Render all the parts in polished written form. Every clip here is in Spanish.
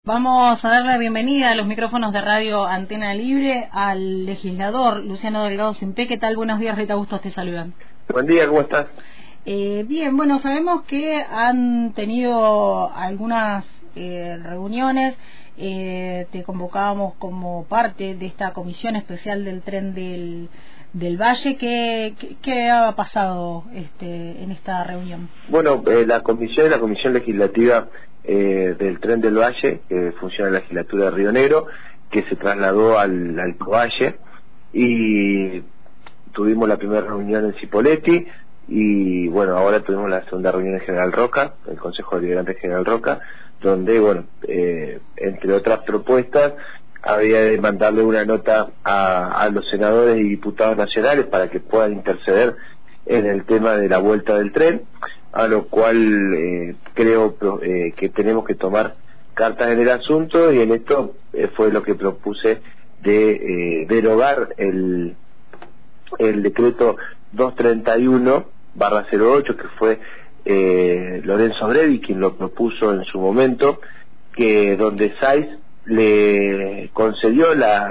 Vamos a dar la bienvenida a los micrófonos de Radio Antena Libre al legislador Luciano Delgado Simpé. ¿Qué tal? Buenos días, Rita Bustos te saludan. Buen día, ¿cómo estás? Bien, bueno, sabemos que han tenido algunas reuniones, te convocábamos como parte de esta comisión especial del tren del Valle. ¿Qué ha pasado en esta reunión? Bueno, la comisión legislativa del tren del Valle, que funciona en la legislatura de Río Negro, que se trasladó al Valle, y tuvimos la primera reunión en Cipolletti, y bueno, ahora tuvimos la segunda reunión en General Roca, el Consejo Deliberante de General Roca, donde, bueno, entre otras propuestas, había de mandarle una nota a los senadores y diputados nacionales para que puedan interceder en el tema de la vuelta del tren, a lo cual creo que tenemos que tomar cartas en el asunto, y en esto fue lo que propuse de derogar el decreto 231/08, que fue Lorenzo Brevi quien lo propuso en su momento, que donde SAIS le concedió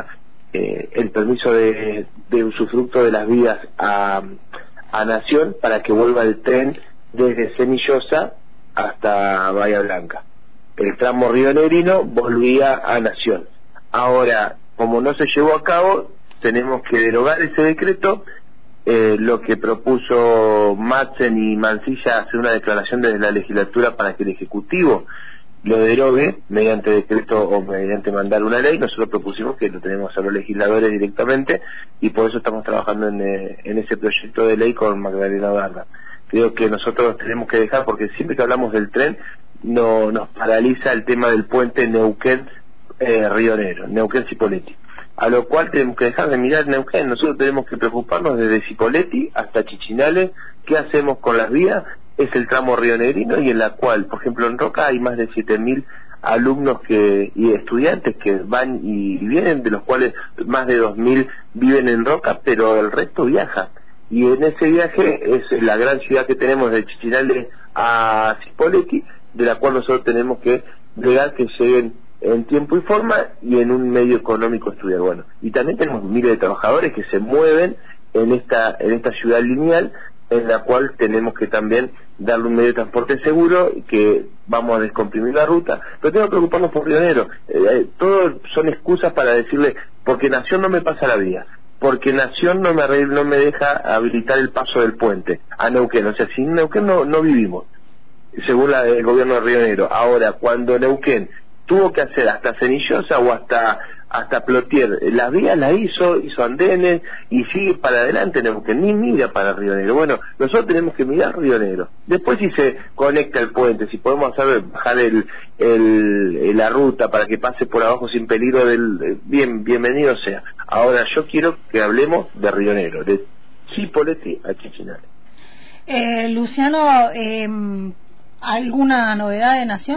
el permiso de usufructo de las vías a Nación para que vuelva el tren desde Semillosa hasta Bahía Blanca. El tramo rionegrino volvía a Nación. Ahora, como no se llevó a cabo, tenemos que derogar ese decreto. Lo que propuso Madsen y Mansilla, hacer una declaración desde la legislatura para que el Ejecutivo lo derogue mediante decreto o mediante mandar una ley. Nosotros propusimos que lo tenemos a los legisladores directamente, y por eso estamos trabajando en ese proyecto de ley con Magdalena Barra. Creo que nosotros tenemos que dejar, porque siempre que hablamos del tren nos paraliza el tema del puente Neuquén-Río Negro, Neuquén-Cipolletti, a lo cual tenemos que dejar de mirar Neuquén. Nosotros tenemos que preocuparnos desde Cipolletti hasta Chichinales. ¿Qué hacemos con las vías? Es el tramo rionegrino, y en la cual, por ejemplo, en Roca hay más de 7.000 alumnos y estudiantes que van y vienen, de los cuales más de 2.000 viven en Roca, pero el resto viaja. Y en ese viaje es la gran ciudad que tenemos de Chichinales a Cipolletti, de la cual nosotros tenemos que llegar que lleguen en tiempo y forma y en un medio económico estudiar. Bueno, y también tenemos miles de trabajadores que se mueven en esta ciudad lineal, en la cual tenemos que también darle un medio de transporte seguro, y que vamos a descomprimir la ruta. Pero tengo que preocuparnos por Río Negro. Todo son excusas para decirle, porque Nación no me pasa la vía, porque Nación no me deja habilitar el paso del puente a Neuquén. O sea, sin Neuquén no vivimos, según el gobierno de Río Negro. Ahora, cuando Neuquén tuvo que hacer hasta Cenillosa o hasta Plotier, las vías las hizo andenes, y sigue para adelante Neuquén, ni mira para Río Negro. Bueno, nosotros tenemos que mirar Río Negro. Después, si se conecta el puente, si podemos bajar la ruta para que pase por abajo sin peligro, bienvenido sea. Ahora yo quiero que hablemos de Río Negro, de Cipolletti a Chichinales. Luciano, ¿alguna novedad de Nación?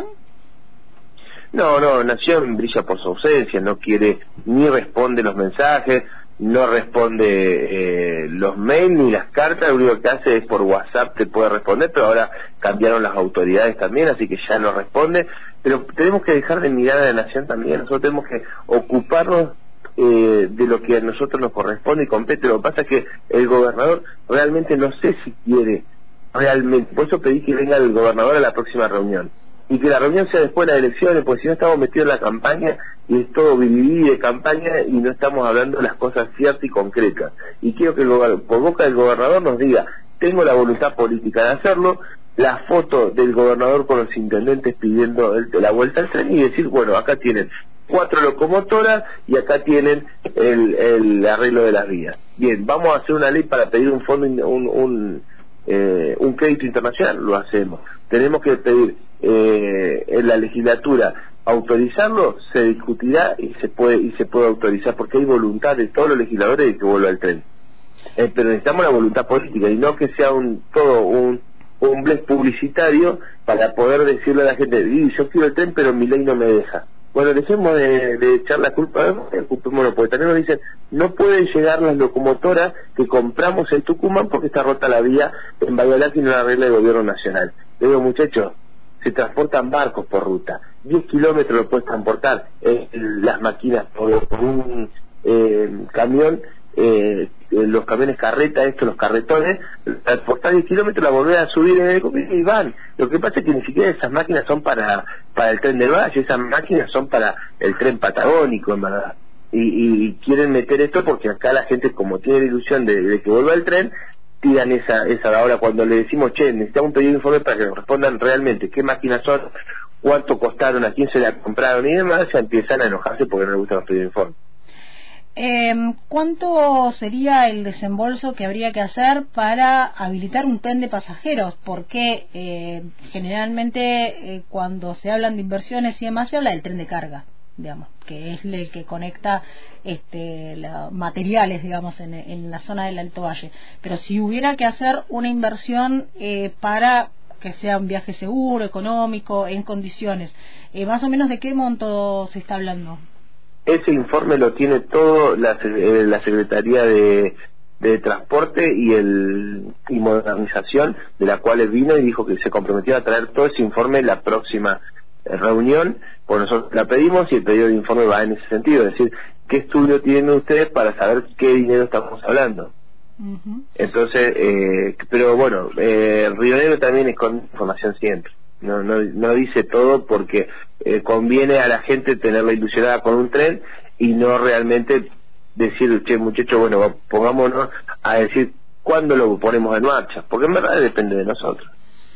No, Nación brilla por su ausencia, no quiere, ni responde los mensajes, no responde los mails ni las cartas. Lo único que hace es por WhatsApp te puede responder, pero ahora cambiaron las autoridades también, así que ya no responde. Pero tenemos que dejar de mirar a la Nación también. Nosotros tenemos que ocuparnos de lo que a nosotros nos corresponde y compete. Lo que pasa es que el gobernador realmente no sé si quiere realmente, por eso pedí que venga el gobernador a la próxima reunión, y que la reunión sea después de las elecciones, porque si no estamos metidos en la campaña, y es todo vivir de campaña, y no estamos hablando de las cosas ciertas y concretas. Y quiero que por boca del gobernador nos diga, tengo la voluntad política de hacerlo, la foto del gobernador con los intendentes pidiendo la vuelta al tren, y decir, bueno, acá tienen 4 locomotoras y acá tienen el arreglo de las vías. Bien, vamos a hacer una ley para pedir un fondo, un crédito internacional, lo hacemos. Tenemos que pedir en la legislatura autorizarlo, se discutirá y se puede autorizar, porque hay voluntad de todos los legisladores de que vuelva el tren. Pero necesitamos la voluntad política, y no que sea todo un blef publicitario para poder decirle a la gente, yo quiero el tren pero mi ley no me deja. Bueno, dejemos de echar la culpa, ocupémonos, porque también nos dicen, no pueden llegar las locomotoras que compramos en Tucumán porque está rota la vía en Bahía Blanca y no la arregla el gobierno nacional. Le digo, muchachos, se transportan barcos por ruta, 10 kilómetros lo puedes transportar las máquinas por un camión, los camiones carreta, los carretones, transportar 10 kilómetros, la volver a subir en el helicóptero y van. Lo que pasa es que ni siquiera esas máquinas son para el tren del Valle, esas máquinas son para el tren patagónico, en verdad. Y quieren meter esto porque acá la gente, como tiene la ilusión de que vuelva el tren, tiran esa. Ahora cuando le decimos, che, necesitamos un pedido de informe para que nos respondan realmente qué máquinas son, cuánto costaron, a quién se la compraron y demás, ya empiezan a enojarse porque no les gustan los pedidos de informe. ¿Cuánto sería el desembolso que habría que hacer para habilitar un tren de pasajeros? Porque generalmente cuando se hablan de inversiones y demás se habla del tren de carga, digamos, que es el que conecta materiales, digamos, en la zona del Alto Valle. Pero si hubiera que hacer una inversión para que sea un viaje seguro, económico, en condiciones, más o menos ¿de qué monto se está hablando? Ese informe lo tiene todo la Secretaría de Transporte y Modernización, de la cual vino y dijo que se comprometió a traer todo ese informe en la próxima reunión. Pues nosotros la pedimos y el pedido de informe va en ese sentido, es decir, ¿qué estudio tienen ustedes para saber qué dinero estamos hablando? Entonces, pero bueno, Río Negro también esconde información siempre. No dice todo porque conviene a la gente tenerla ilusionada con un tren y no realmente decir, che, muchachos, bueno, pongámonos a decir cuándo lo ponemos en marcha, porque en verdad depende de nosotros.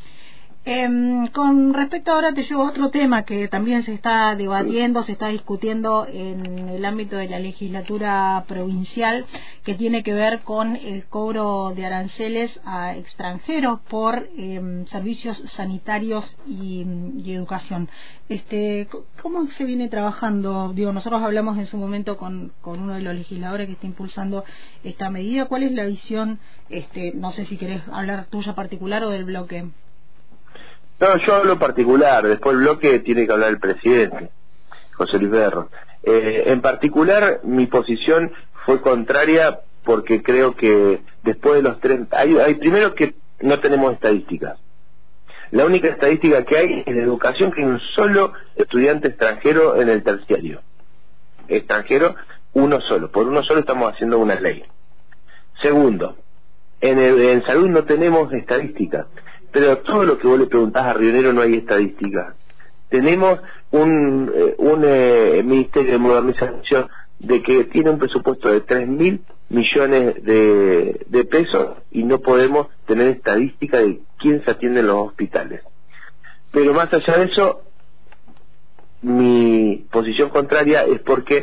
Con respecto ahora te llevo a otro tema que también se está debatiendo, se está discutiendo en el ámbito de la legislatura provincial, que tiene que ver con el cobro de aranceles a extranjeros por servicios sanitarios y educación. ¿Cómo se viene trabajando? Digo, nosotros hablamos en su momento con uno de los legisladores que está impulsando esta medida. ¿Cuál es la visión? No sé si querés hablar tuya particular o del bloque. No, yo hablo particular, después el bloque tiene que hablar el presidente, José Luis Berro. En particular, mi posición fue contraria porque creo que después de los tres... Hay primero que no tenemos estadísticas. La única estadística que hay es de educación, que hay un solo estudiante extranjero en el terciario. Extranjero, uno solo. Por uno solo estamos haciendo una ley. Segundo, en salud no tenemos estadísticas. Pero todo lo que vos le preguntás a Río Negro no hay estadística. Tenemos un Ministerio de Modernización de que tiene un presupuesto de 3.000 millones de pesos y no podemos tener estadística de quién se atiende en los hospitales. Pero más allá de eso, mi posición contraria es porque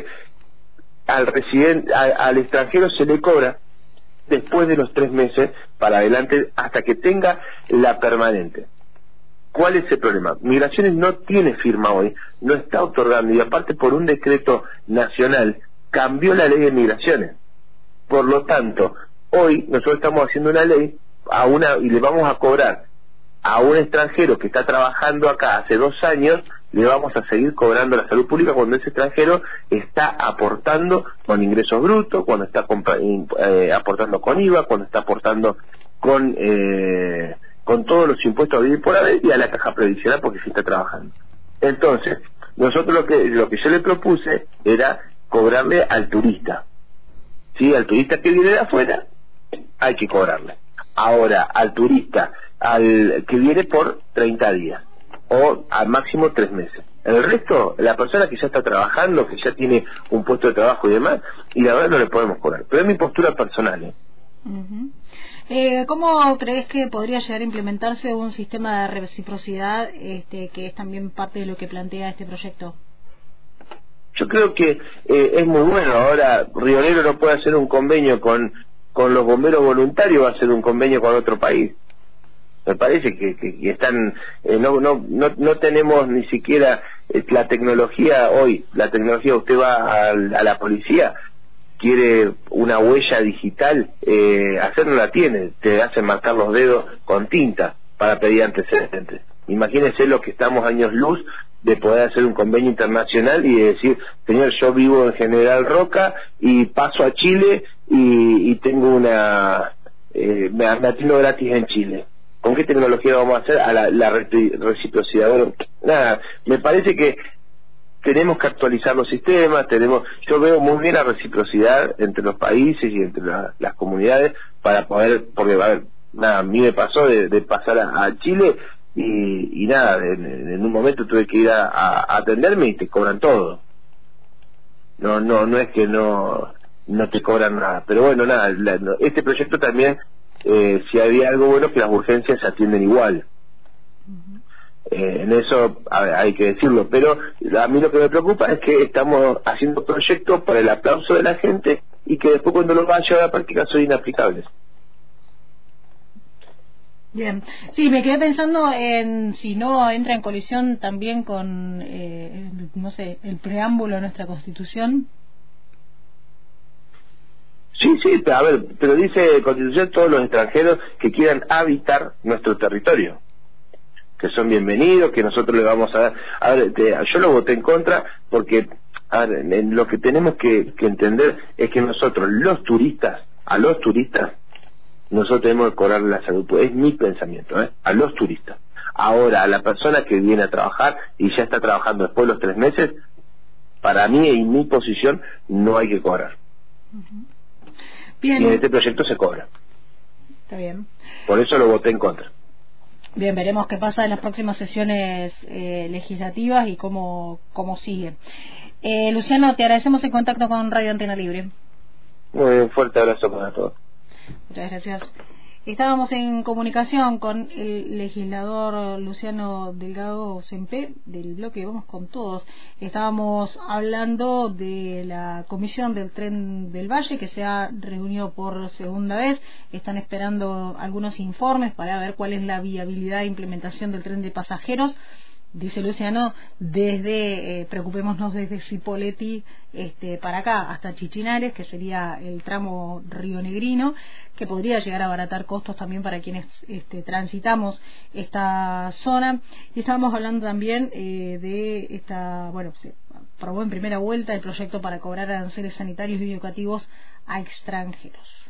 al extranjero se le cobra después de los 3 meses para adelante hasta que tenga la permanente. ¿Cuál es el problema? Migraciones no tiene firma hoy, no está otorgando, y aparte por un decreto nacional cambió la ley de migraciones. Por lo tanto, hoy nosotros estamos haciendo una ley y le vamos a cobrar a un extranjero que está trabajando acá hace 2 años, le vamos a seguir cobrando la salud pública cuando ese extranjero está aportando con ingresos brutos, cuando está aportando con IVA, cuando está aportando con todos los impuestos a vivir por haber y a la caja previsional porque se está trabajando. Entonces, nosotros lo que yo le propuse era cobrarle al turista. ¿Sí? Al turista que viene de afuera hay que cobrarle. Ahora, al turista que viene por 30 días o al máximo 3 meses. El resto, la persona que ya está trabajando, que ya tiene un puesto de trabajo y demás, y la verdad no le podemos cobrar. Pero es mi postura personal. ¿Cómo crees que podría llegar a implementarse un sistema de reciprocidad que es también parte de lo que plantea este proyecto? Yo creo que es muy bueno. Ahora Río Negro no puede hacer un convenio con los bomberos voluntarios, va a hacer un convenio con otro país. Me parece que están no tenemos ni siquiera la tecnología hoy. La tecnología, usted va a la policía, quiere una huella digital, hacer no la tiene, te hacen marcar los dedos con tinta para pedir antecedentes. Imagínense lo que estamos años luz de poder hacer un convenio internacional y decir, señor, yo vivo en General Roca y paso a Chile y tengo me atiendo gratis en Chile, ¿con qué tecnología lo vamos a hacer? A la reciprocidad. Bueno, nada, me parece que tenemos que actualizar los sistemas, yo veo muy bien la reciprocidad entre los países y entre las comunidades para poder, porque a ver, nada, a mí me pasó de pasar a Chile y nada, en un momento tuve que ir a atenderme y te cobran todo. No es que no te cobran nada, pero bueno, nada, este proyecto también, si había algo bueno, que las urgencias se atienden igual. En eso hay que decirlo, pero a mí lo que me preocupa es que estamos haciendo proyectos para el aplauso de la gente y que después cuando los van a llevar a la práctica son inaplicables. Bien, sí, me quedé pensando en si no entra en colisión también con, no sé, el preámbulo de nuestra Constitución. Sí, a ver, pero dice Constitución todos los extranjeros que quieran habitar nuestro territorio, que son bienvenidos, que nosotros le vamos a dar. A ver, yo lo voté en contra porque, a ver, lo que tenemos que entender es que nosotros, a los turistas, nosotros tenemos que cobrar la salud. Es mi pensamiento, a los turistas. Ahora, a la persona que viene a trabajar y ya está trabajando después de los 3 meses, para mí, en mi posición, no hay que cobrar. Bien. Y en este proyecto se cobra. Está bien. Por eso lo voté en contra. Bien, veremos qué pasa en las próximas sesiones legislativas y cómo sigue. Luciano, te agradecemos el contacto con Radio Antena Libre. Muy bien, fuerte abrazo para todos. Muchas gracias. Estábamos en comunicación con el legislador Luciano Delgado Sempé del bloque Vamos con Todos. Estábamos hablando de la comisión del Tren del Valle que se ha reunido por segunda vez. Están esperando algunos informes para ver cuál es la viabilidad de implementación del tren de pasajeros. Dice Luciano, preocupémonos desde Cipolletti para acá hasta Chichinares, que sería el tramo rionegrino, que podría llegar a abaratar costos también para quienes transitamos esta zona. Y estábamos hablando también se aprobó en primera vuelta el proyecto para cobrar aranceles sanitarios y educativos a extranjeros.